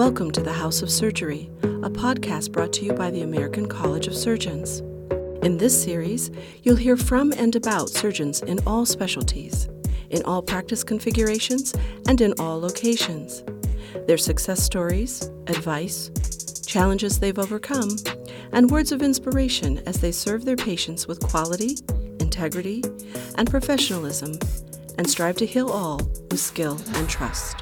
Welcome to the House of Surgery, a podcast brought to you by the American College of Surgeons. In this series, you'll hear from and about surgeons in all specialties, in all practice configurations, and in all locations. Their success stories, advice, challenges they've overcome, and words of inspiration as they serve their patients with quality, integrity, and professionalism, and strive to heal all with skill and trust.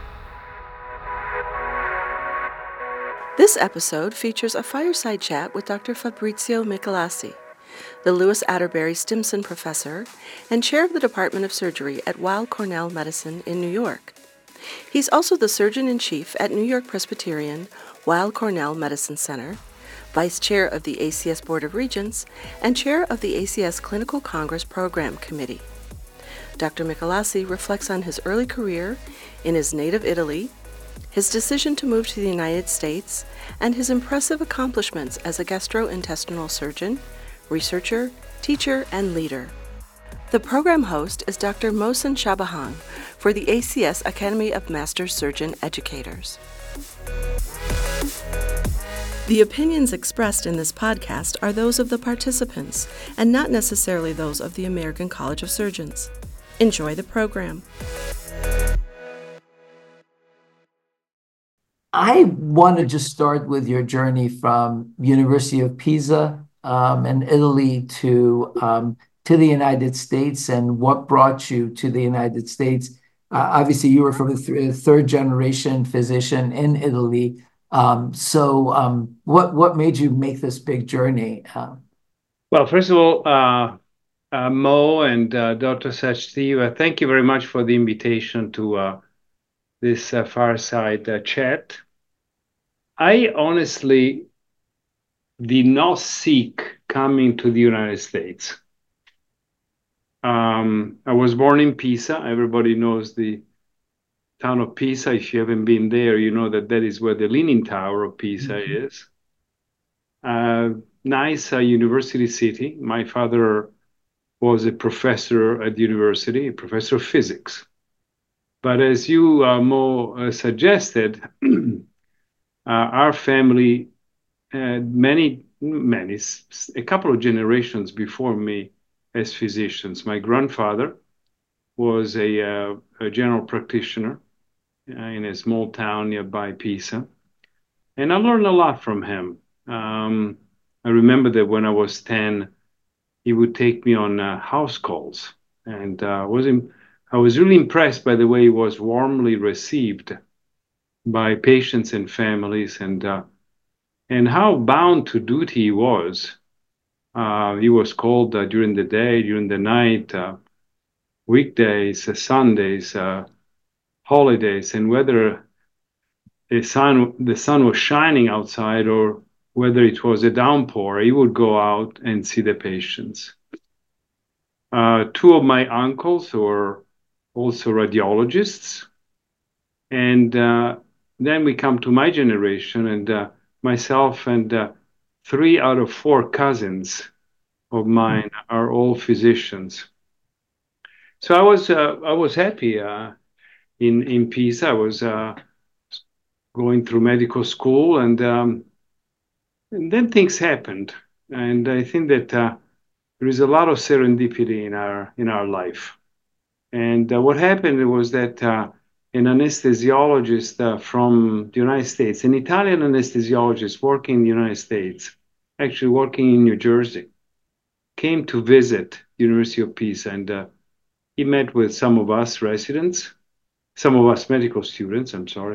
This episode features a fireside chat with Dr. Fabrizio Michelasi, the Lewis Atterbury Stimson Professor and Chair of the Department of Surgery at Weill Cornell Medicine in New York. He's also the Surgeon-in-Chief at New York Presbyterian Weill Cornell Medicine Center, Vice Chair of the ACS Board of Regents, and Chair of the ACS Clinical Congress Program Committee. Dr. Michelasi reflects on his early career in his native Italy, his decision to move to the United States, and his impressive accomplishments as a gastrointestinal surgeon, researcher, teacher, and leader. The program host is Dr. Mohsen Shabahan for the ACS Academy of Master Surgeon Educators. The opinions expressed in this podcast are those of the participants and not necessarily those of the American College of Surgeons. Enjoy the program. I want to just start with your journey from University of Pisa in Italy to the United States, and what brought you to the United States. Obviously, you were from a third generation physician in Italy. What made you make this big journey? Well, first of all, Mo and Dr. Sachdev, thank you very much for the invitation to this fireside chat. I honestly did not seek coming to the United States. I was born in Pisa. Everybody knows the town of Pisa. If you haven't been there, you know that is where the Leaning Tower of Pisa is. Nice university city. My father was a professor at the university, a professor of physics. But as you, Mo, suggested, our family had a couple of generations before me as physicians. My grandfather was a general practitioner in a small town nearby Pisa, and I learned a lot from him. I remember that when I was 10, he would take me on house calls, and I was really impressed by the way he was warmly received by patients and families, and how bound to duty he was. He was called during the day, during the night, weekdays, Sundays, holidays, and whether the sun was shining outside or whether it was a downpour, he would go out and see the patients. Two of my uncles were also radiologists, and then we come to my generation, and myself and 3 out of 4 cousins of mine are all physicians. So I was happy in Pisa. I was going through medical school, and then things happened, and I think that there is a lot of serendipity in our life. And what happened was that an anesthesiologist from the United States, an Italian anesthesiologist working in the United States, actually working in New Jersey, came to visit the University of Pisa, and he met with some of us residents, some of us medical students,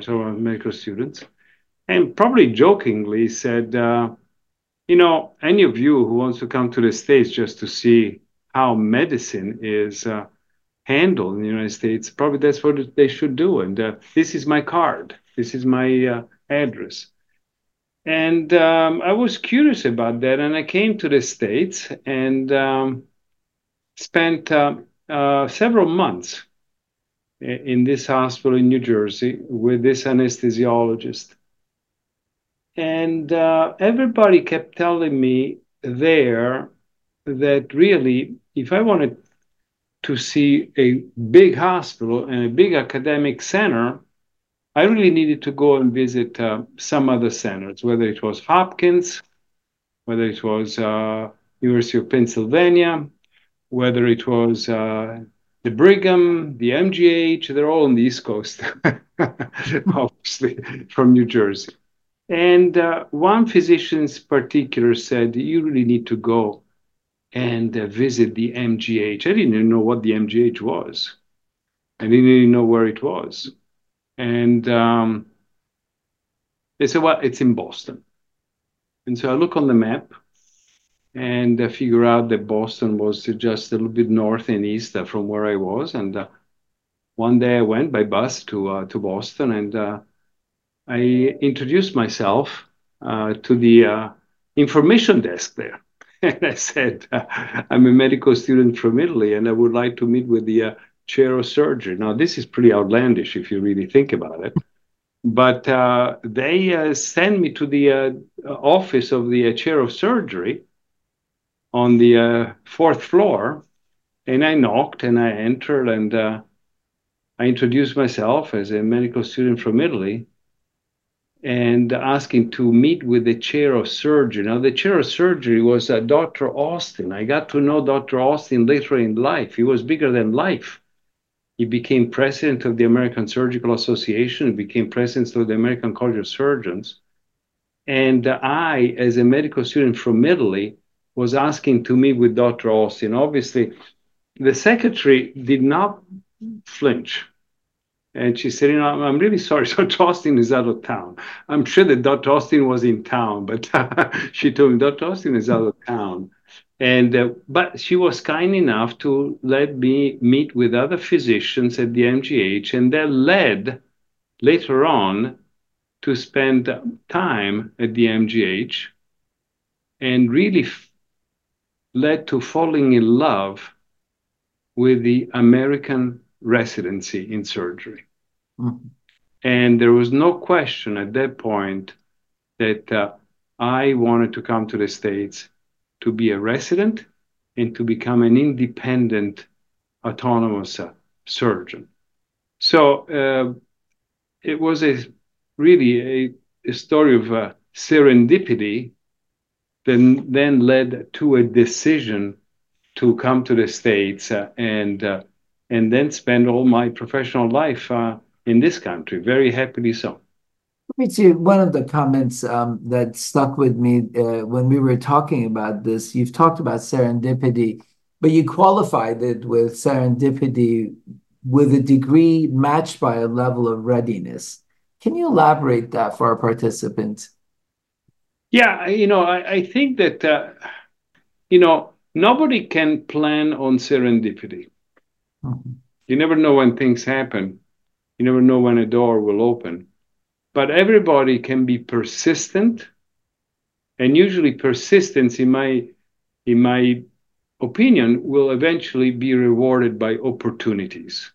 and probably jokingly said, any of you who wants to come to the States just to see how medicine is handled in the United States, probably that's what they should do. And this is my card. This is my address. And I was curious about that. And I came to the States and spent several months in this hospital in New Jersey with this anesthesiologist. And everybody kept telling me there that really, if I wanted to see a big hospital and a big academic center, I really needed to go and visit some other centers, whether it was Hopkins, whether it was University of Pennsylvania, whether it was the Brigham, the MGH. They're all on the East Coast, obviously, from New Jersey. And one physician in particular said, you really need to go and visit the MGH. I didn't even know what the MGH was. I didn't even know where it was. And they said, well, it's in Boston. And so I look on the map and I figure out that Boston was just a little bit north and east from where I was. And one day I went by bus to Boston, and I introduced myself to the information desk there. And I said, I'm a medical student from Italy, and I would like to meet with the chair of surgery. Now, this is pretty outlandish if you really think about it. But they sent me to the office of the chair of surgery on the fourth floor. And I knocked and I entered, and I introduced myself as a medical student from Italy and asking to meet with the chair of surgery. Now, the chair of surgery was Dr. Austin. I got to know Dr. Austin later in life. He was bigger than life. He became president of the American Surgical Association. He became president of the American College of Surgeons. And I, as a medical student from Italy, was asking to meet with Dr. Austin. Obviously, the secretary did not flinch. And she said, I'm really sorry, Dr. Austin is out of town. I'm sure that Dr. Austin was in town, but she told me Dr. Austin is out of town. And but she was kind enough to let me meet with other physicians at the MGH, and that led later on to spend time at the MGH, and really led to falling in love with the American residency in surgery. Mm-hmm. And there was no question at that point that I wanted to come to the States to be a resident and to become an independent, autonomous surgeon. So it was really a story of serendipity that then led to a decision to come to the States and then spend all my professional life in this country, very happily so. One of the comments that stuck with me when we were talking about this, you've talked about serendipity, but you qualified it with serendipity with a degree matched by a level of readiness. Can you elaborate that for our participants? Yeah, I think that, nobody can plan on serendipity. Mm-hmm. You never know when things happen. You never know when a door will open. But everybody can be persistent, and usually persistence, in my opinion, will eventually be rewarded by opportunities.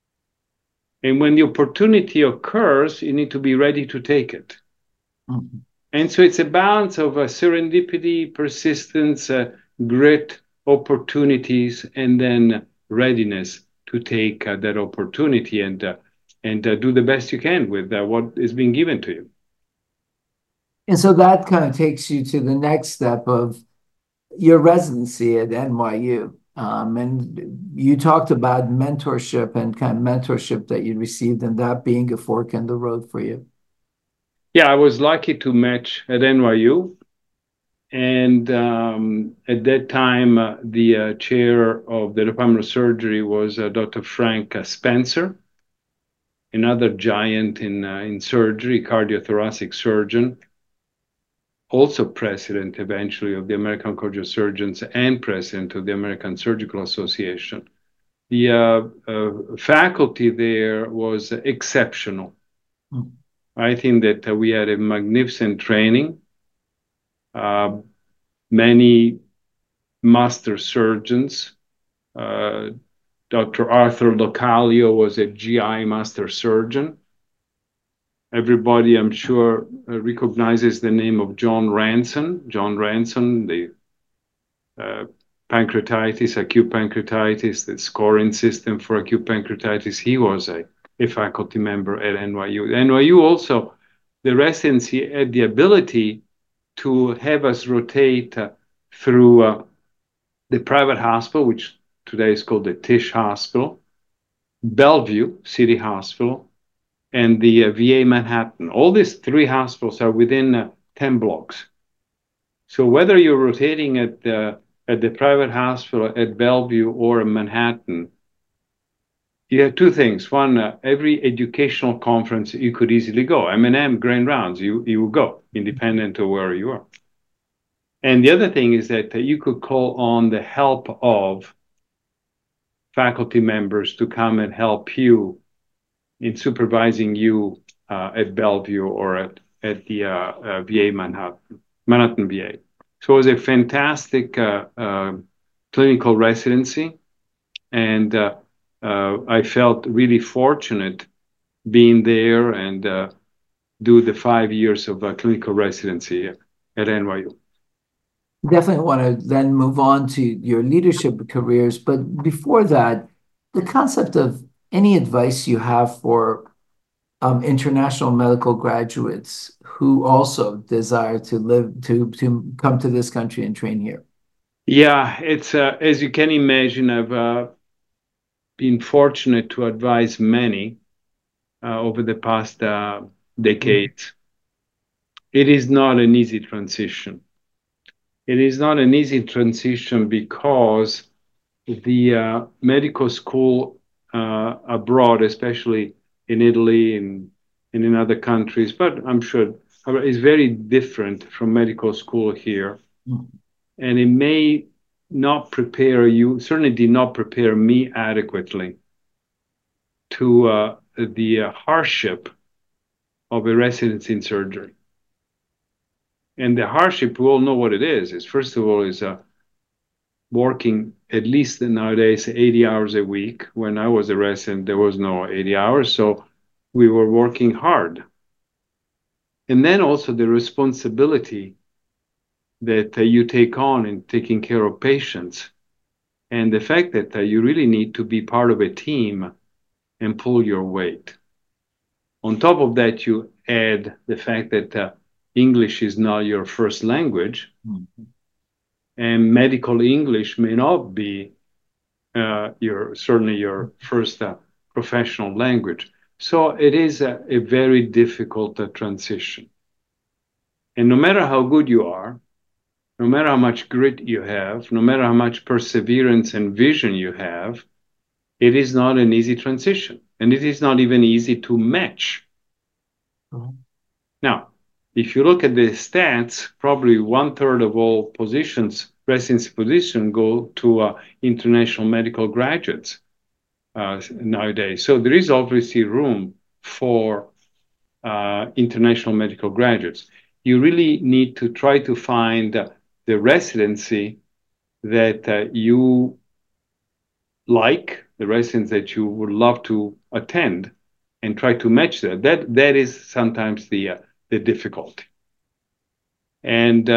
And when the opportunity occurs, you need to be ready to take it. Mm-hmm. And so it's a balance of serendipity, persistence, grit, opportunities, and then readiness to take that opportunity and do the best you can with what is being given to you. And so that kind of takes you to the next step of your residency at NYU. And you talked about mentorship and kind of mentorship that you received, and that being a fork in the road for you. Yeah, I was lucky to match at NYU. And at that time, the chair of the Department of Surgery was Dr. Frank Spencer, another giant in surgery, cardiothoracic surgeon, also president eventually of the American College of Surgeons and president of the American Surgical Association. The faculty there was exceptional. Mm. I think that we had a magnificent training. Many master surgeons. Dr. Arthur Localio was a GI master surgeon. Everybody, I'm sure, recognizes the name of John Ranson. John Ranson, the pancreatitis, acute pancreatitis, the scoring system for acute pancreatitis. He was a a faculty member at NYU. NYU also, the residency had the ability to have us rotate through the private hospital, which today is called the Tisch Hospital, Bellevue City Hospital, and the VA Manhattan. All these three hospitals are within 10 blocks. So whether you're rotating at the private hospital at Bellevue or in Manhattan, you have two things. One, every educational conference you could easily go. M&M, Grand Rounds, you will go, independent of where you are. And the other thing is that you could call on the help of faculty members to come and help you in supervising you at Bellevue or at the VA Manhattan VA. So it was a fantastic clinical residency, and I felt really fortunate being there and do the 5 years of clinical residency at NYU. Definitely want to then move on to your leadership careers. But before that, the concept of any advice you have for international medical graduates who also desire to come to this country and train here. Yeah, it's as you can imagine, I've been fortunate to advise many over the past decades. It is not an easy transition. It is not an easy transition because the medical school abroad, especially in Italy and in other countries, but I'm sure is very different from medical school here. And it may not prepare you, certainly did not prepare me adequately to the hardship of a residency in surgery. And the hardship, we all know what it is first of all, is working at least nowadays 80 hours a week. When I was a resident, there was no 80 hours, so we were working hard. And then also the responsibility that you take on in taking care of patients, and the fact that you really need to be part of a team and pull your weight. On top of that, you add the fact that English is not your first language, and medical English may not be certainly your first professional language. So it is a very difficult transition. And no matter how good you are, no matter how much grit you have, no matter how much perseverance and vision you have, it is not an easy transition. And it is not even easy to match. Now, if you look at the stats, probably 1/3 of all positions, residency positions, go to international medical graduates nowadays. So there is obviously room for international medical graduates. You really need to try to find the residency that you like, the residence that you would love to attend, and try to match that. That is sometimes the difficulty. And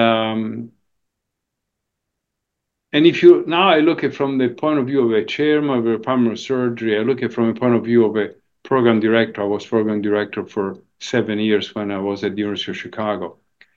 if you now I look at from the point of view of a chairman of a department of surgery, I look at from a point of view of a program director. I was program director for 7 years when I was at the University of Chicago.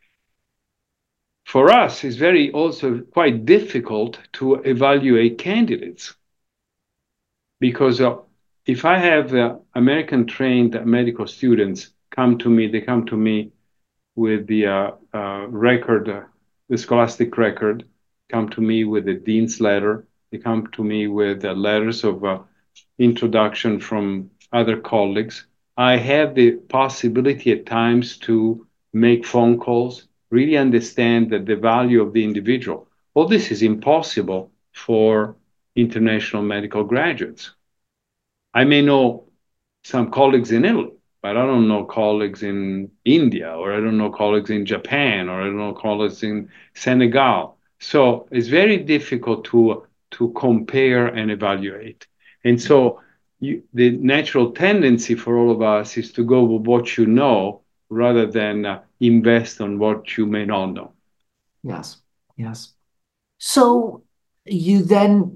For us, it's very also quite difficult to evaluate candidates because if I have American trained medical students come to me, they come to me with the record, the scholastic record, come to me with the dean's letter, they come to me with letters of introduction from other colleagues. I have the possibility at times to make phone calls, really understand that the value of the individual. All this is impossible for international medical graduates. I may know some colleagues in Italy, but I don't know colleagues in India, or I don't know colleagues in Japan, or I don't know colleagues in Senegal. So it's very difficult to compare and evaluate. And so the natural tendency for all of us is to go with what you know rather than invest on what you may not know. Yes, yes. So you then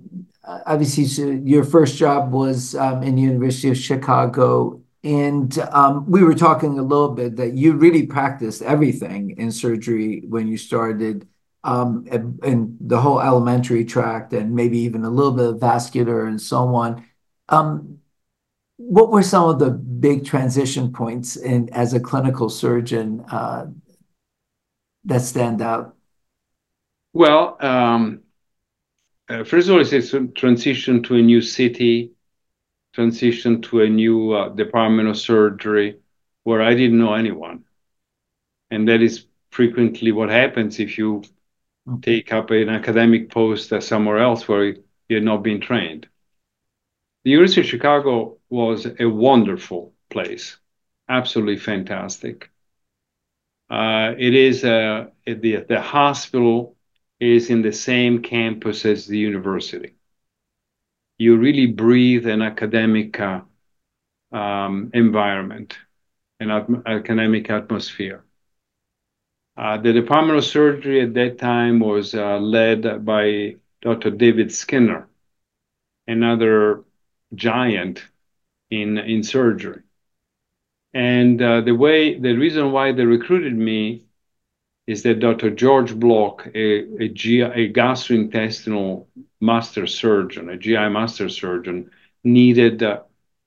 obviously, so your first job was in the University of Chicago. And we were talking a little bit that you really practiced everything in surgery when you started, in the whole alimentary tract and maybe even a little bit of vascular and so on. Um, what were some of the big transition points in as a clinical surgeon that stand out? Well, first of all, it's a transition to a new city, transition to a new department of surgery where I didn't know anyone. And that is frequently what happens if you take up an academic post somewhere else where you're not being trained. The University of Chicago was a wonderful place, absolutely fantastic. It is the hospital is in the same campus as the university. You really breathe an academic environment, an academic atmosphere. The Department of Surgery at that time was led by Dr. David Skinner, another giant in surgery. And the reason why they recruited me is that Dr. George Block, a gastrointestinal master surgeon, a GI master surgeon, needed a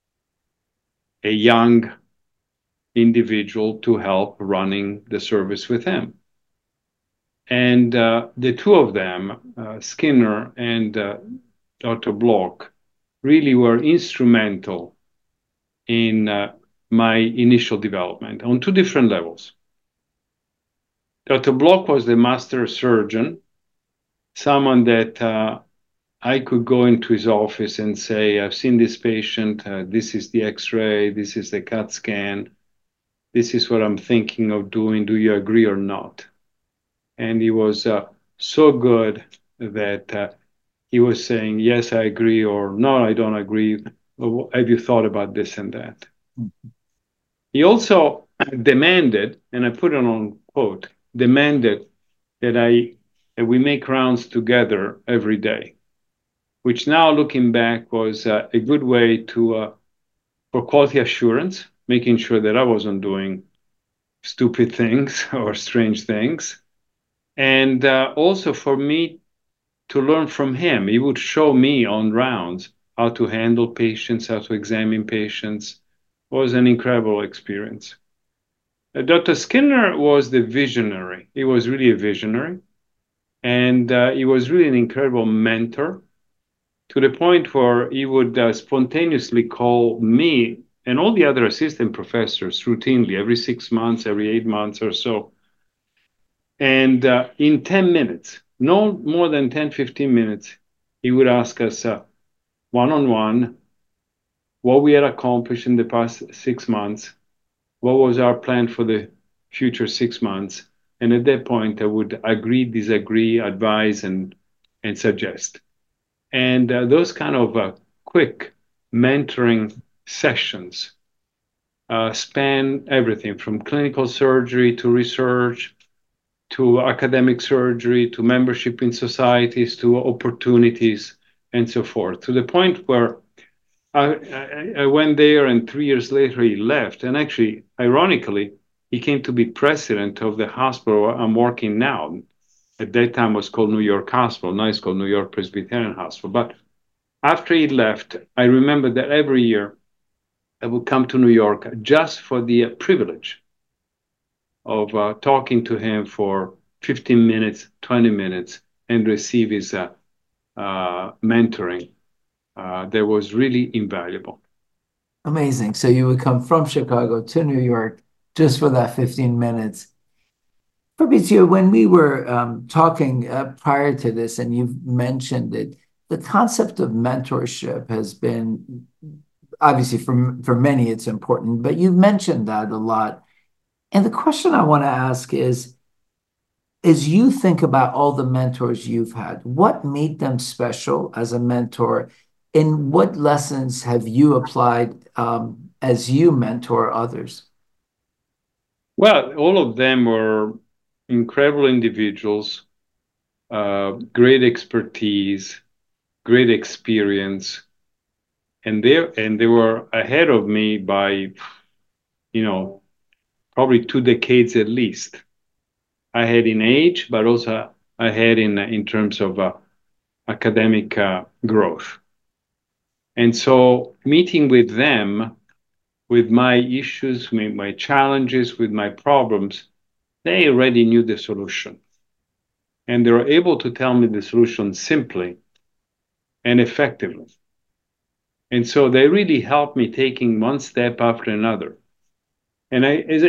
young individual to help running the service with him. And the two of them, Skinner and Dr. Block, really were instrumental in my initial development on two different levels. Dr. Block was the master surgeon, someone that I could go into his office and say, I've seen this patient, this is the x-ray, this is the CAT scan, this is what I'm thinking of doing, do you agree or not? And he was so good that he was saying, yes, I agree, or no, I don't agree. Have you thought about this and that? Mm-hmm. He also demanded, and I put it on quote, demanded that we make rounds together every day, which now looking back was a good way to for quality assurance, making sure that I wasn't doing stupid things or strange things. And also for me to learn from him. He would show me on rounds how to handle patients, how to examine patients. It was an incredible experience. Dr. Skinner was the visionary. He was really a visionary. And he was really an incredible mentor to the point where he would spontaneously call me and all the other assistant professors routinely every 6 months, every 8 months or so. And in 10 minutes, no more than 10, 15 minutes, he would ask us one-on-one what we had accomplished in the past 6 months, what was our plan for the future 6 months. And at that point, I would agree, disagree, advise, and suggest. And those kind of quick mentoring sessions span everything from clinical surgery to research, to academic surgery, to membership in societies, to opportunities, and so forth, to the point where I went there and 3 years later he left. And actually, ironically, he came to be president of the hospital where I'm working now. At that time was called New York Hospital, now it's called New York Presbyterian Hospital. But after he left, I remember that every year I would come to New York just for the privilege of talking to him for 15 minutes, 20 minutes, and receive his mentoring. That was really invaluable. Amazing. So you would come from Chicago to New York just for that 15 minutes. Fabrizio, when we were talking prior to this, and you've mentioned it, the concept of mentorship has been obviously for many it's important, but you've mentioned that a lot. And the question I want to ask is, as you think about all the mentors you've had, what made them special as a mentor? And what lessons have you applied as you mentor others? Well, all of them were incredible individuals, great expertise, great experience, and they were ahead of me by, probably 2 decades at least. Ahead in age, but also ahead in terms of academic growth. And so meeting with them, with my issues, my challenges, with my problems, they already knew the solution. And they were able to tell me the solution simply and effectively. And so they really helped me taking one step after another. And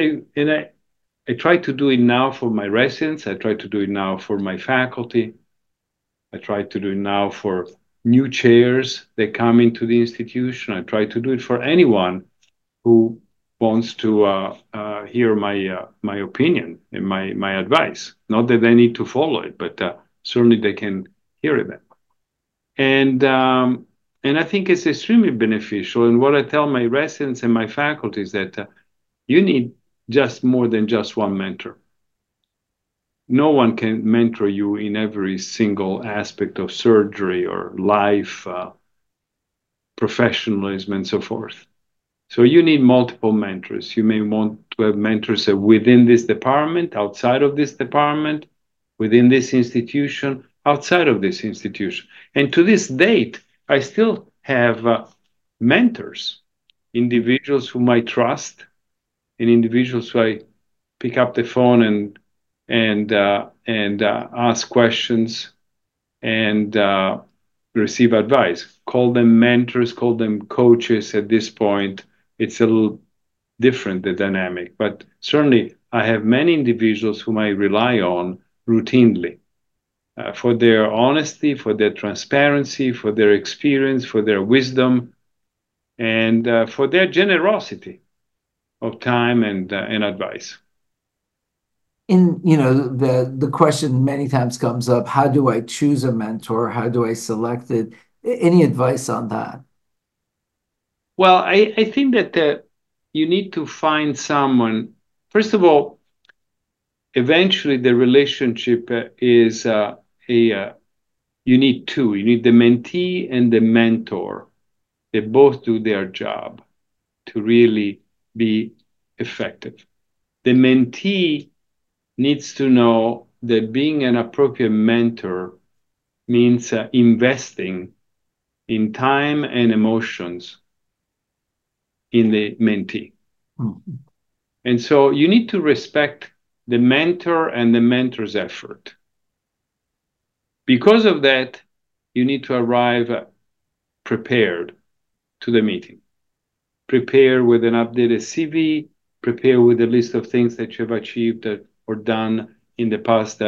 I try to do it now for my residents. I try to do it now for my faculty. I try to do it now for new chairs that come into the institution. I try to do it for anyone who wants to hear my opinion and my advice. Not that they need to follow it, but certainly they can hear it. And I think it's extremely beneficial. And what I tell my residents and my faculty is that you need just more than just one mentor. No one can mentor you in every single aspect of surgery or life, professionalism, and so forth. So you need multiple mentors. You may want to have mentors within this department, outside of this department, within this institution, outside of this institution. And to this date, I still have mentors, individuals whom I trust, and individuals who I pick up the phone and ask questions and receive advice. Call them mentors, call them coaches at this point. It's a little different, the dynamic. But certainly, I have many individuals whom I rely on routinely for their honesty, for their transparency, for their experience, for their wisdom, and for their generosity of time and advice. The question many times comes up, how do I choose a mentor? How do I select it? Any advice on that? Well, I think that you need to find someone. First of all, eventually the relationship is you need two. You need the mentee and the mentor. They both do their job to really be effective. The mentee needs to know that being an appropriate mentor means investing in time and emotions in the mentee. Mm-hmm. And so you need to respect the mentor and the mentor's effort. Because of that, you need to arrive prepared to the meeting. Prepare with an updated CV, prepare with a list of things that you have achieved or done in the past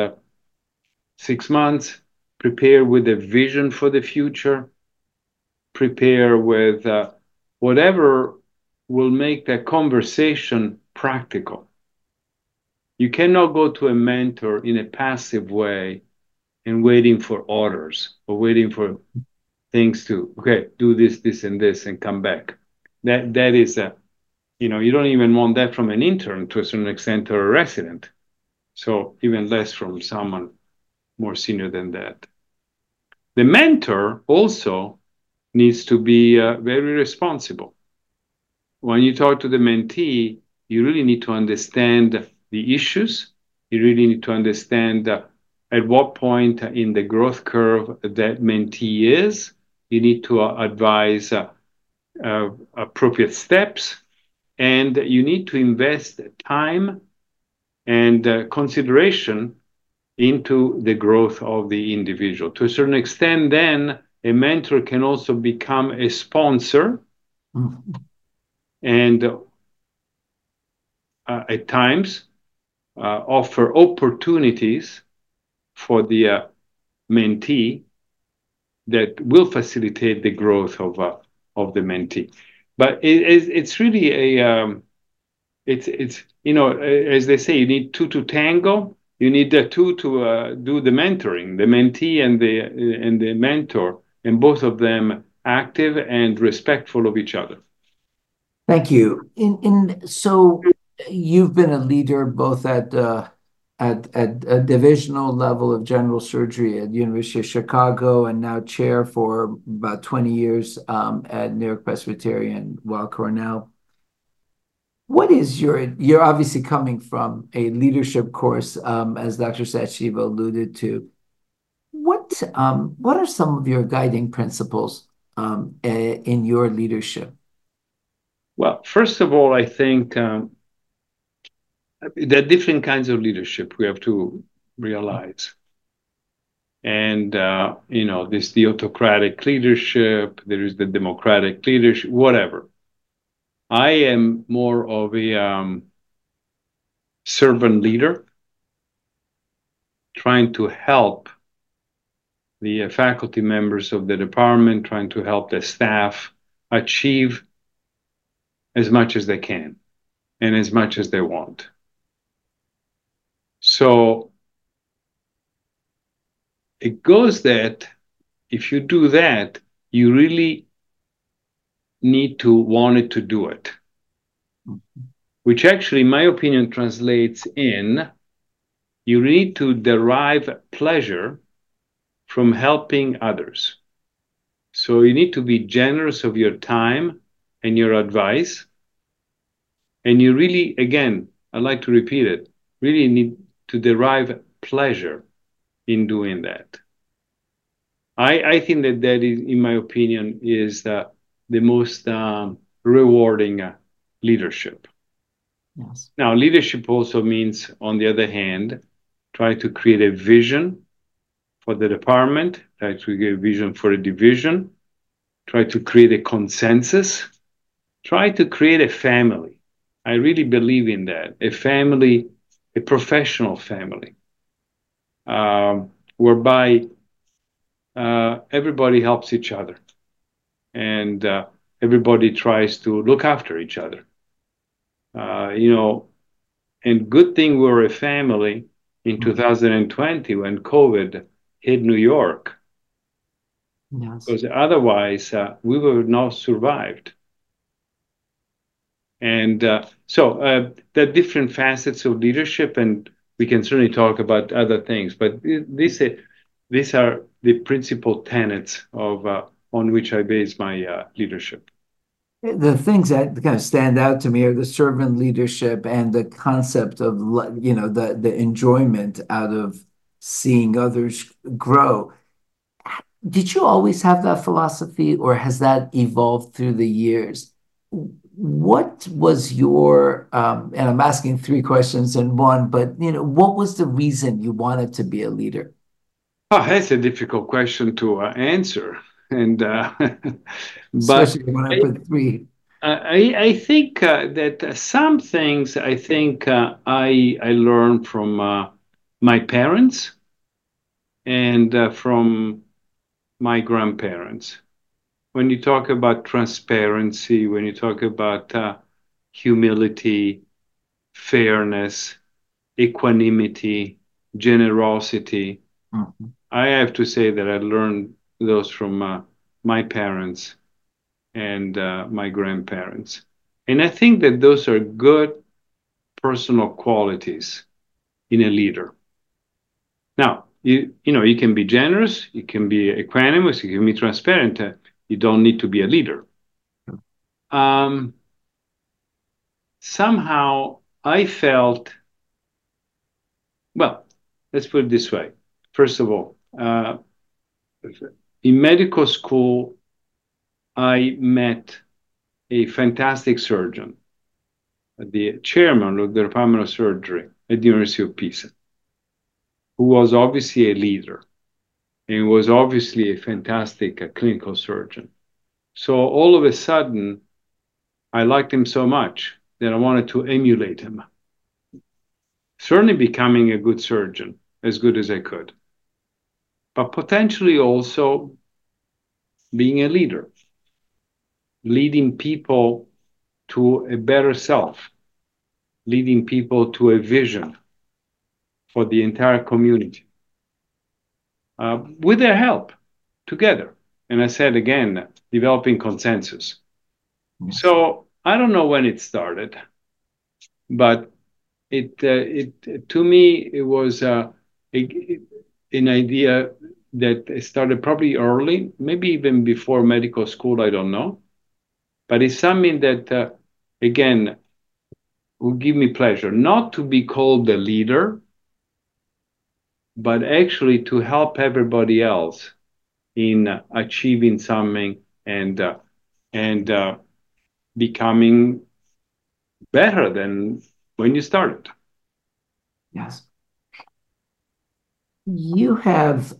6 months, prepare with a vision for the future, prepare with whatever will make that conversation practical. You cannot go to a mentor in a passive way and waiting for orders or waiting for things to, okay, do this, and this, and come back. That is you don't even want that from an intern to a certain extent or a resident. So even less from someone more senior than that. The mentor also needs to be very responsible. When you talk to the mentee, you really need to understand the issues. You really need to understand at what point in the growth curve that mentee is. You need to advise appropriate steps, and you need to invest time and consideration into the growth of the individual. To a certain extent, then a mentor can also become a sponsor. Mm-hmm. And at times offer opportunities for the mentee that will facilitate the growth of the mentee. But it's really it's as they say, you need two to tango. You need the two to do the mentoring, the mentee and the mentor, and both of them active and respectful of each other. Thank you. So you've been a leader both at at a divisional level of general surgery at University of Chicago, and now chair for about 20 years at New York Presbyterian, Weill Cornell. What is you're obviously coming from a leadership course, as Dr. Sachdeva alluded to. What are some of your guiding principles in your leadership? Well, first of all, I think there are different kinds of leadership we have to realize. And, there's the autocratic leadership, there is the democratic leadership, whatever. I am more of a servant leader, trying to help the faculty members of the department, trying to help the staff achieve as much as they can and as much as they want. So it goes that if you do that, you really need to want it to do it, which actually, in my opinion, translates in you need to derive pleasure from helping others. So you need to be generous of your time and your advice. And you really, again, I like to repeat it, really need to derive pleasure in doing that. I think that is, in my opinion, is the most rewarding leadership. Yes. Now, leadership also means, on the other hand, try to create a vision for the department, try to create a vision for a division, try to create a consensus, try to create a family. I really believe in that, a family, a professional family, whereby everybody helps each other and everybody tries to look after each other. And good thing we're a family in 2020 when COVID hit New York. Yes. Because otherwise we would have not survived. And so there are different facets of leadership, and we can certainly talk about other things, but these are the principal tenets of on which I base my leadership. The things that kind of stand out to me are the servant leadership and the concept of, the enjoyment out of seeing others grow. Did you always have that philosophy, or has that evolved through the years? What was your, and I'm asking three questions in one, but what was the reason you wanted to be a leader? Oh, that's a difficult question to answer, and but Especially when I put three. I think that some things I think I learned from my parents and from my grandparents. When you talk about transparency, when you talk about humility, fairness, equanimity, generosity, I have to say that I learned those from my parents and my grandparents. And I think that those are good personal qualities in a leader. Now, you can be generous, you can be equanimous, you can be transparent. You don't need to be a leader. Somehow I felt, well, let's put it this way. First of all, in medical school, I met a fantastic surgeon, the chairman of the Department of Surgery at the University of Pisa, who was obviously a leader and was obviously a fantastic clinical surgeon. So all of a sudden, I liked him so much that I wanted to emulate him. Certainly becoming a good surgeon, as good as I could, but potentially also being a leader, leading people to a better self, leading people to a vision for the entire community with their help together. And I said again, developing consensus. Yes. So I don't know when it started, but to me it was an idea that started probably early, maybe even before medical school. I don't know, but it's something that again will give me pleasure, not to be called the leader, but actually to help everybody else in achieving something and becoming better than when you started. Yes. You have,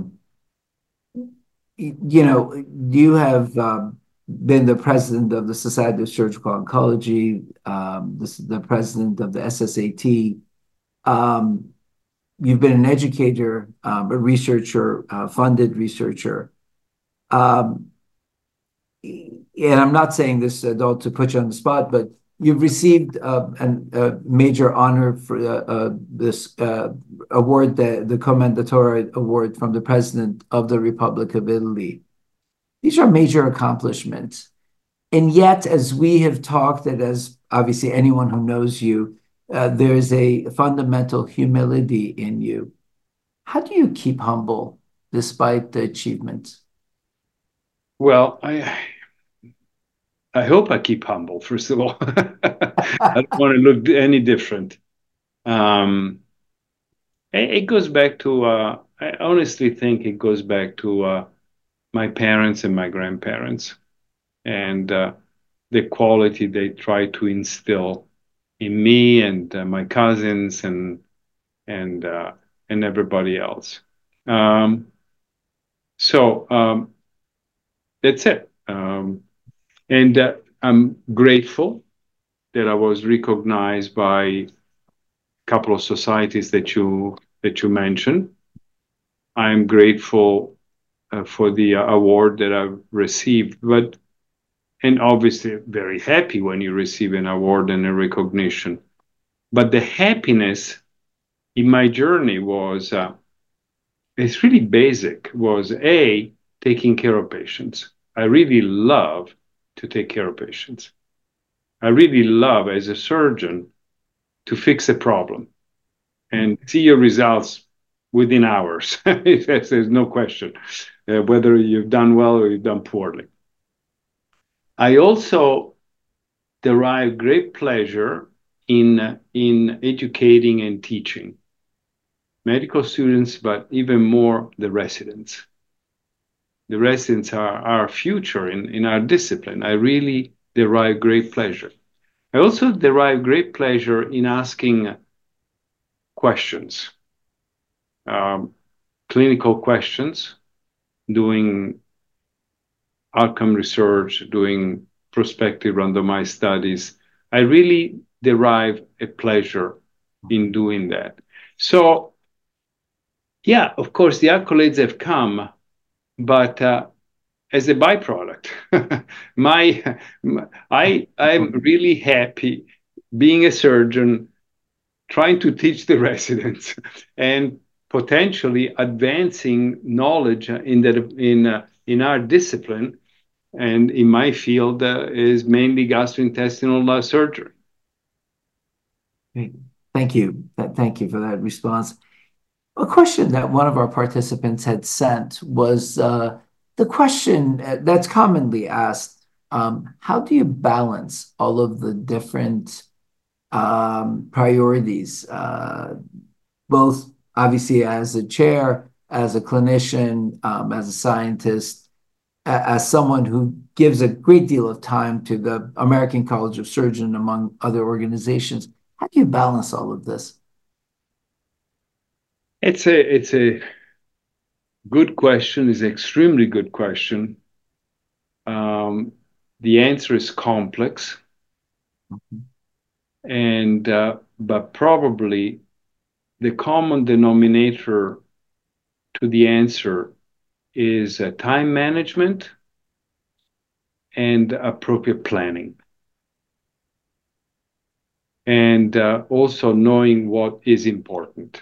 you have been the president of the Society of Surgical Oncology, the president of the SSAT. You've been an educator, a researcher, funded researcher. Um, and I'm not saying this at all to put you on the spot, but you've received a major honor for this award, the Commendatore Award from the President of the Republic of Italy. These are major accomplishments. And yet, as we have talked, and as obviously anyone who knows you, there's a fundamental humility in you. How do you keep humble despite the achievements? Well, I hope I keep humble, first of all. I don't want to look any different. It goes back to, I honestly think it goes back to my parents and my grandparents and the quality they try to instill in me and my cousins and everybody else. Um, so that's it. And I'm grateful that I was recognized by a couple of societies that you mentioned. I'm grateful for the award that I've received, and obviously very happy when you receive an award and a recognition. But the happiness in my journey was it's really basic. Was taking care of patients. I really love to take care of patients. I really love as a surgeon to fix a problem and see your results within hours. There's no question whether you've done well or you've done poorly. I also derive great pleasure in educating and teaching medical students, but even more the residents. The residents are our future in our discipline. I really derive great pleasure. I also derive great pleasure in asking questions, clinical questions, doing outcome research, doing prospective randomized studies. I really derive a pleasure in doing that. So, yeah, of course, the accolades have come, but as a byproduct, I'm really happy being a surgeon, trying to teach the residents, and potentially advancing knowledge in our discipline, and in my field is mainly gastrointestinal surgery. Great. Thank you. Thank you for that response. A question that one of our participants had sent was the question that's commonly asked, how do you balance all of the different priorities, both obviously as a chair, as a clinician, as a scientist, as someone who gives a great deal of time to the American College of Surgeons, among other organizations? How do you balance all of this? It's a good question. It's an extremely good question. The answer is complex, and but probably the common denominator to the answer is time management and appropriate planning, and also knowing what is important.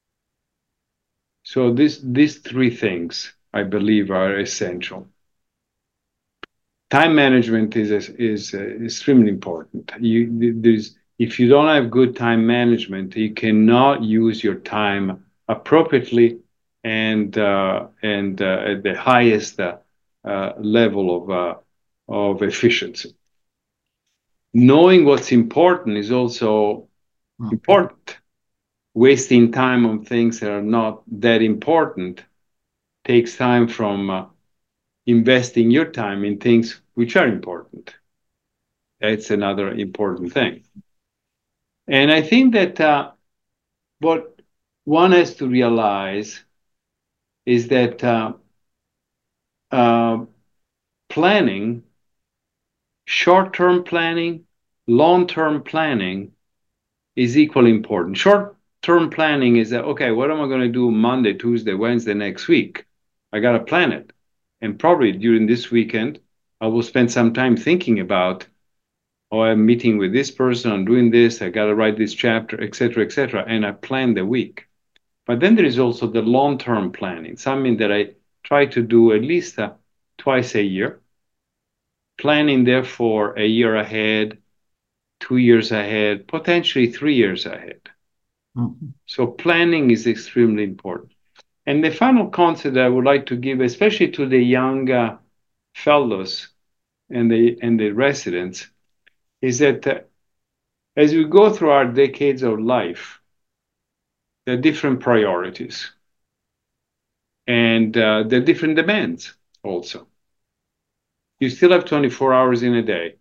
So these three things, I believe, are essential. Time management is extremely important. if you don't have good time management, you cannot use your time appropriately and at the highest level of efficiency. Knowing what's important is also important. Wasting time on things that are not that important takes time from investing your time in things which are important. That's another important thing. And I think that what one has to realize is that planning, short-term planning, long-term planning is equally important. Short-term planning is that, okay, what am I going to do Monday, Tuesday, Wednesday next week? I got to plan it. And probably during this weekend, I will spend some time thinking about, oh, I'm meeting with this person, I'm doing this, I got to write this chapter, etc., and I plan the week. But then there is also the long-term planning, something that I try to do at least twice a year, planning therefore a year ahead, 2 years ahead, potentially 3 years ahead. Mm-hmm. So planning is extremely important. And the final concept that I would like to give, especially to the young fellows and the residents, is that as we go through our decades of life, there are different priorities. And there are different demands also. You still have 24 hours in a day.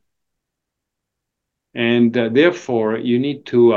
And therefore, you need to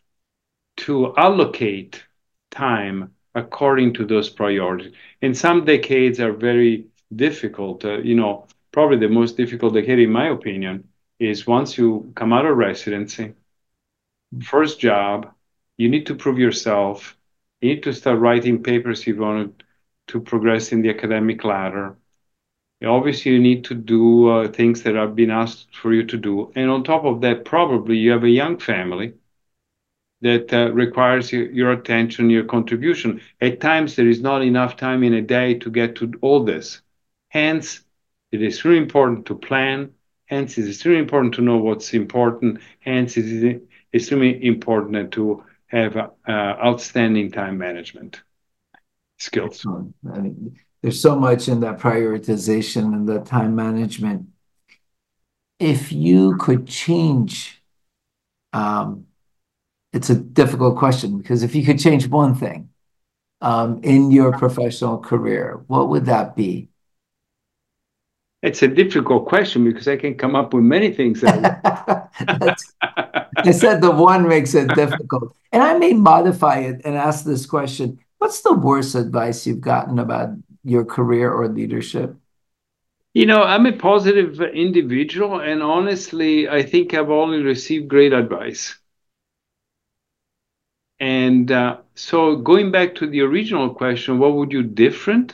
allocate time according to those priorities. And some decades are very difficult. Probably the most difficult decade, in my opinion, is once you come out of residency, first job, you need to prove yourself. You need to start writing papers if you want to progress in the academic ladder. Obviously, you need to do things that have been asked for you to do. And on top of that, probably you have a young family that requires your attention, your contribution. At times, there is not enough time in a day to get to all this. Hence, it is really important to plan. Hence, it is extremely important to know what's important. Hence, it is extremely important to have outstanding time management skills. I mean, there's so much in that prioritization and the time management. If you could change, it's a difficult question, because if you could change one thing in your professional career, what would that be? It's a difficult question because I can come up with many things. I said the one makes it difficult. And I may modify it and ask this question. What's the worst advice you've gotten about your career or leadership? I'm a positive individual, and honestly, I think I've only received great advice. And so going back to the original question, what would you different?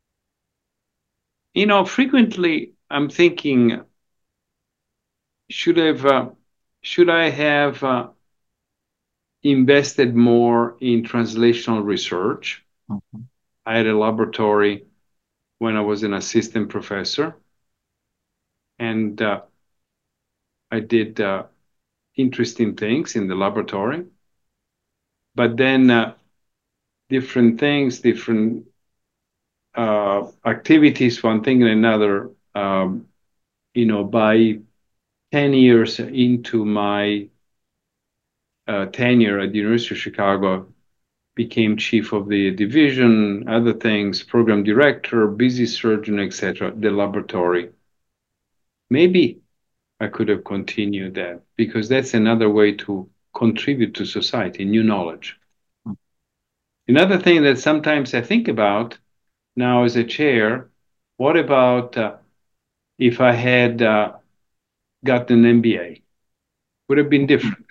Frequently I'm thinking, should I have invested more in translational research? Mm-hmm. I had a laboratory when I was an assistant professor, and I did interesting things in the laboratory. But then different things, different activities, one thing and another, by 10 years into my tenure at the University of Chicago, became chief of the division, other things, program director, busy surgeon, etc., the laboratory. Maybe I could have continued that, because that's another way to contribute to society, new knowledge. Another thing that sometimes I think about now as a chair, what about if I had gotten an MBA? Would have been different.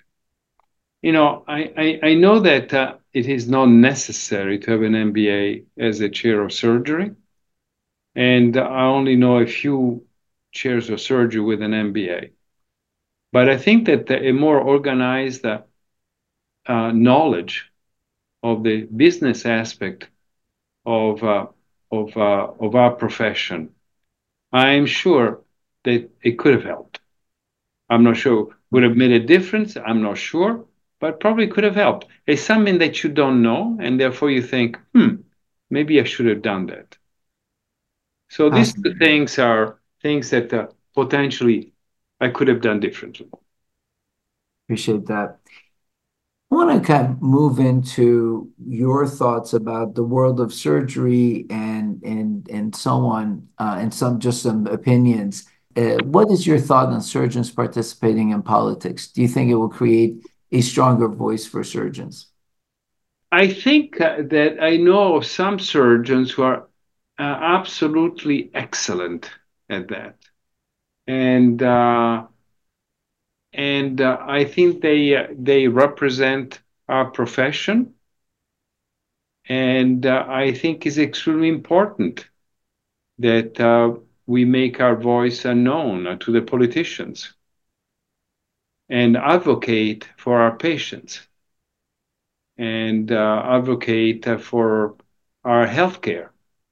I know that it is not necessary to have an MBA as a chair of surgery, and I only know a few chairs of surgery with an MBA. But I think that a more organized knowledge of the business aspect of our profession, I'm sure that it could have helped. I'm not sure Would have made a difference? I'm not sure, but probably could have helped. It's something that you don't know, and therefore you think, maybe I should have done that. So these two things are things that potentially I could have done differently. Appreciate that. I want to kind of move into your thoughts about the world of surgery and so on, and some opinions. What is your thought on surgeons participating in politics? Do you think it will create a stronger voice for surgeons? I think that I know of some surgeons who are absolutely excellent at that, and I think they represent our profession, and I think it's extremely important that we make our voice known to the politicians and advocate for our patients and advocate for our healthcare.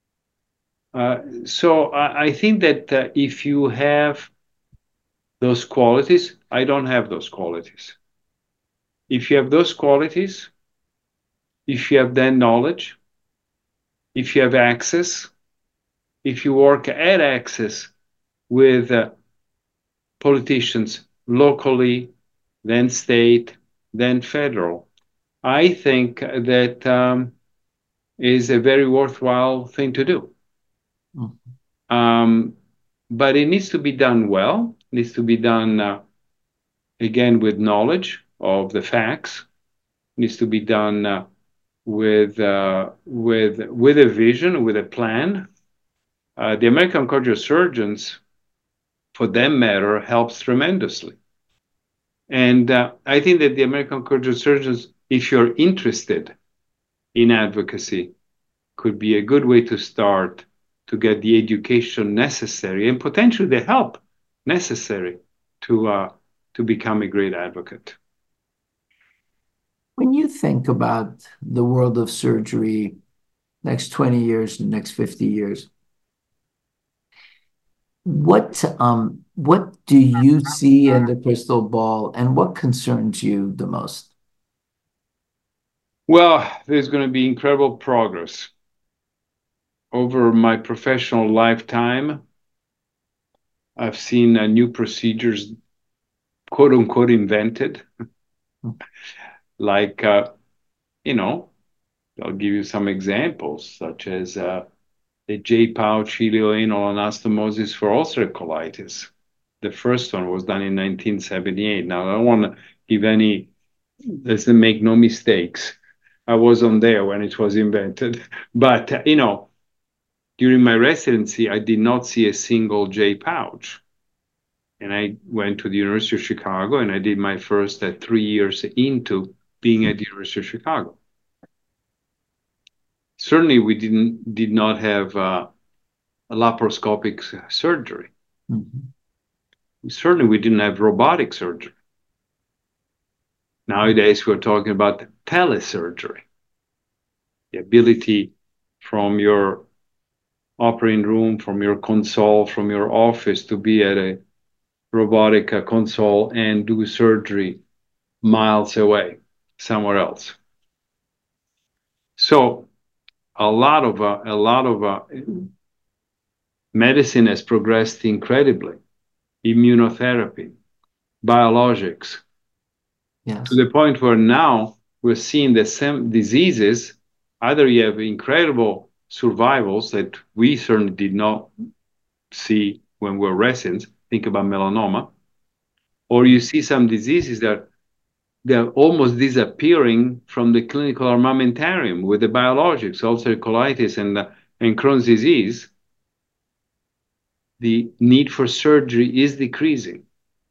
So I think that if you have those qualities, I don't have those qualities. If you have those qualities, if you have that knowledge, if you have access, if you work at access with politicians locally, then state, then federal, I think that is a very worthwhile thing to do. But it needs to be done well. It needs to be done again with knowledge of the facts. It needs to be done with a vision, with a plan. The American College of Surgeons, for that matter, helps tremendously. And I think that the American College of Surgeons, if you're interested in advocacy, could be a good way to start to get the education necessary and potentially the help necessary to become a great advocate. When you think about the world of surgery, next 20 years, next 50 years, what do you see in the crystal ball, and what concerns you the most? Well, there's going to be incredible progress. Over my professional lifetime, I've seen new procedures, quote unquote, invented. Like, I'll give you some examples, such as the J-pouch ileoanal anastomosis for ulcerative colitis. The first one was done in 1978. Now, I don't want to give let's make no mistakes. I wasn't there when it was invented. But, during my residency, I did not see a single J-pouch. And I went to the University of Chicago, and I did my first 3 years into being at the University of Chicago. Certainly, we did not have a laparoscopic surgery. Certainly, we didn't have robotic surgery. Nowadays, we're talking about telesurgery, the ability from your operating room, from your console, from your office to be at a robotic console and do surgery miles away, somewhere else. So a lot of medicine has progressed incredibly. Immunotherapy, biologics, to the point where now we're seeing the same diseases. Either you have incredible survivals that we certainly did not see when we were residents, think about melanoma, or you see some diseases that they're almost disappearing from the clinical armamentarium with the biologics, ulcerative colitis and Crohn's disease. The need for surgery is decreasing.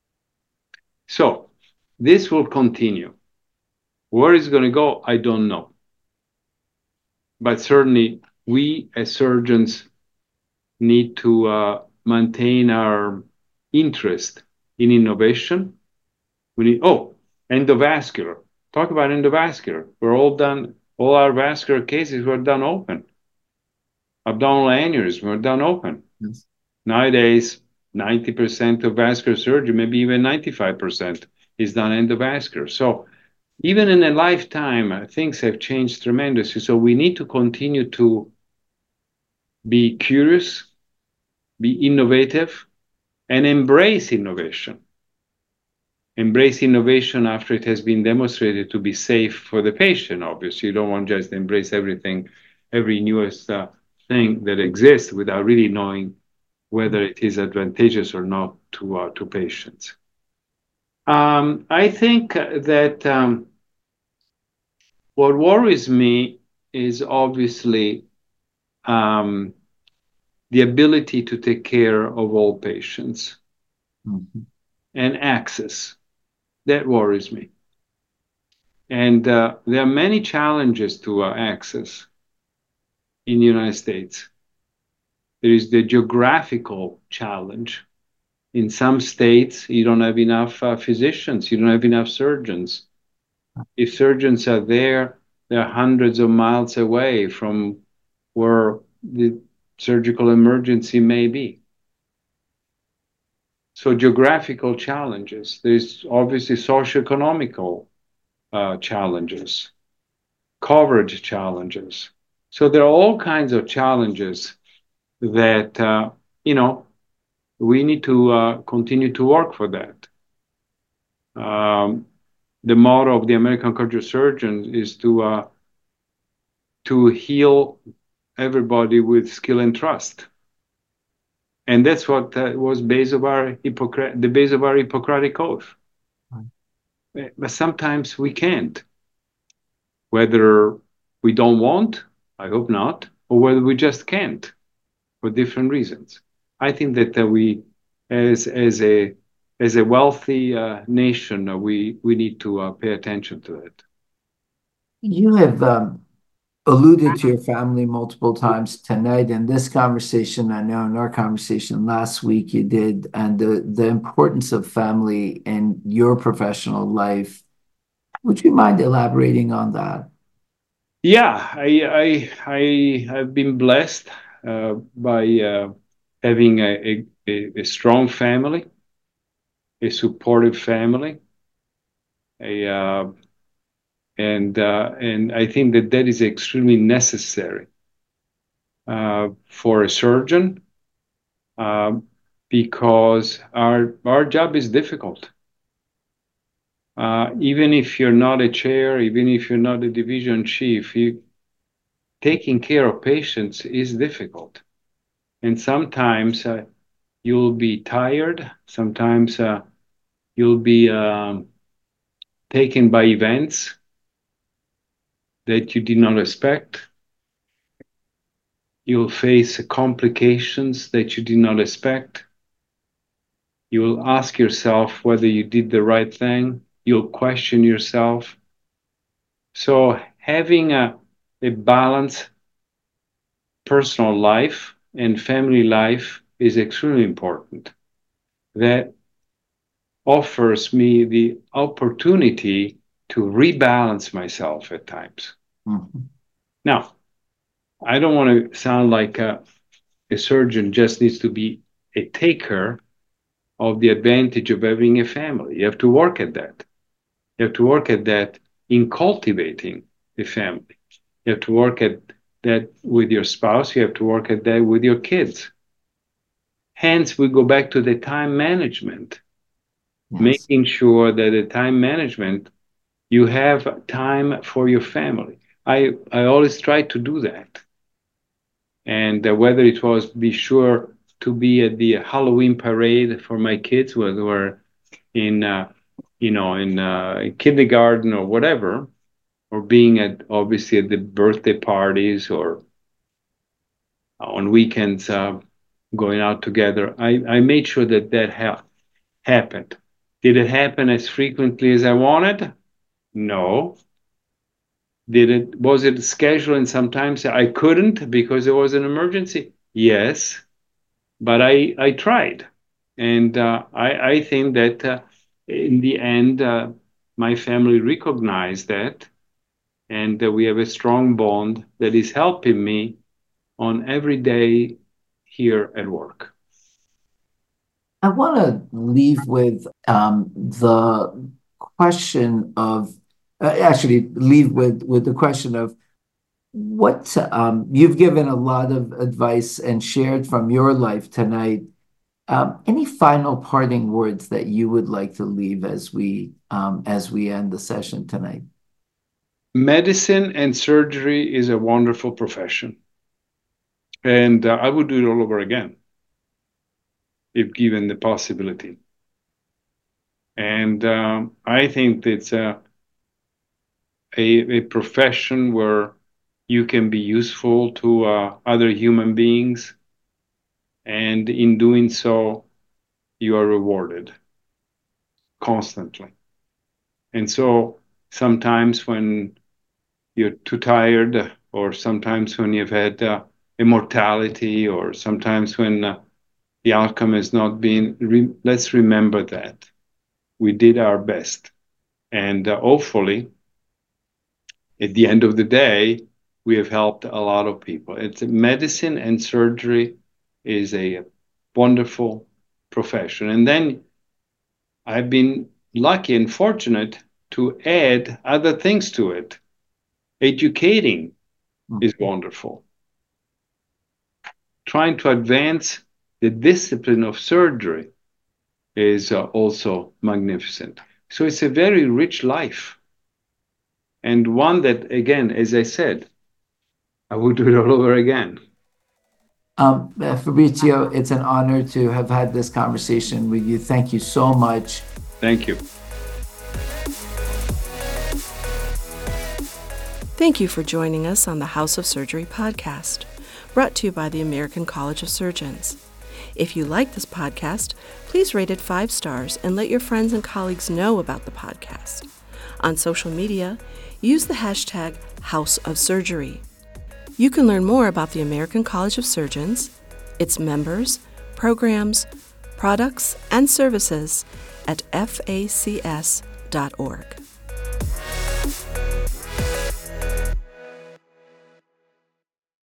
So this will continue. Where it's going to go, I don't know. But certainly we as surgeons need to maintain our interest in innovation. We need, endovascular. Talk about endovascular. All our vascular cases were done open. Abdominal aneurysm were done open. Yes. Nowadays, 90% of vascular surgery, maybe even 95%, is done endovascular. So even in a lifetime, things have changed tremendously. So we need to continue to be curious, be innovative, and embrace innovation. Embrace innovation after it has been demonstrated to be safe for the patient, obviously. You don't want just to embrace everything, every newest thing that exists without really knowing whether it is advantageous or not to patients. I think that what worries me is obviously the ability to take care of all patients and access. That worries me. And there are many challenges to access in the United States. There is the geographical challenge. In some states, you don't have enough physicians, you don't have enough surgeons. If surgeons are there, they're hundreds of miles away from where the surgical emergency may be. So geographical challenges. There's obviously socioeconomical challenges, coverage challenges. So there are all kinds of challenges that, we need to continue to work for that. The motto of the American Cardiosurgeon is to heal everybody with skill and trust. And that's what was the base of our Hippocratic Oath. Right. But sometimes we can't. Whether we don't want, I hope not, or whether we just can't for different reasons. I think that we, as a wealthy nation, we need to pay attention to it. You have alluded to your family multiple times tonight in this conversation. I know in our conversation last week you did, and the importance of family in your professional life. Would you mind elaborating on that? Yeah, I have been blessed by having a strong family, a supportive family, and I think that is extremely necessary for a surgeon because our job is difficult. Even if you're not a chair, even if you're not a division chief, taking care of patients is difficult. And sometimes you'll be tired. Sometimes you'll be taken by events that you did not expect. You'll face complications that you did not expect. You will ask yourself whether you did the right thing. You'll question yourself. So having a balanced personal life and family life is extremely important. That offers me the opportunity to rebalance myself at times. Mm-hmm. Now, I don't want to sound like a surgeon just needs to be a taker of the advantage of having a family. You have to work at that. You have to work at that in cultivating a family. You have to work at that with your spouse. You have to work at that with your kids. Hence, we go back to the time management, yes. Making sure that the time management, you have time for your family. I always try to do that. And whether it was be sure to be at the Halloween parade for my kids, whether they were in kindergarten or whatever, or being obviously at the birthday parties or on weekends going out together, I made sure that happened. Did it happen as frequently as I wanted? No. Was it scheduled and sometimes I couldn't because there was an emergency? Yes. But I tried. And I think that in the end, my family recognized that. And we have a strong bond that is helping me on every day here at work. I want to leave with the question of actually leave with the question of what you've given a lot of advice and shared from your life tonight. Any final parting words that you would like to leave as we end the session tonight? Medicine and surgery is a wonderful profession, and I would do it all over again if given the possibility. And I think it's a profession where you can be useful to other human beings, and in doing so, you are rewarded constantly. And so sometimes when you're too tired, or sometimes when you've had a mortality, or sometimes when the outcome has not been, let's remember that we did our best. And hopefully, at the end of the day, we have helped a lot of people. It's medicine and surgery is a wonderful profession. And then I've been lucky and fortunate to add other things to it. Educating is wonderful. Trying to advance the discipline of surgery is also magnificent. So it's a very rich life. And one that, again, as I said, I would do it all over again. Fabrizio, it's an honor to have had this conversation with you. Thank you so much. Thank you. Thank you for joining us on the House of Surgery podcast, brought to you by the American College of Surgeons. If you like this podcast, please rate it 5 stars and let your friends and colleagues know about the podcast. On social media, use the hashtag House of Surgery. You can learn more about the American College of Surgeons, its members, programs, products, and services at facs.org.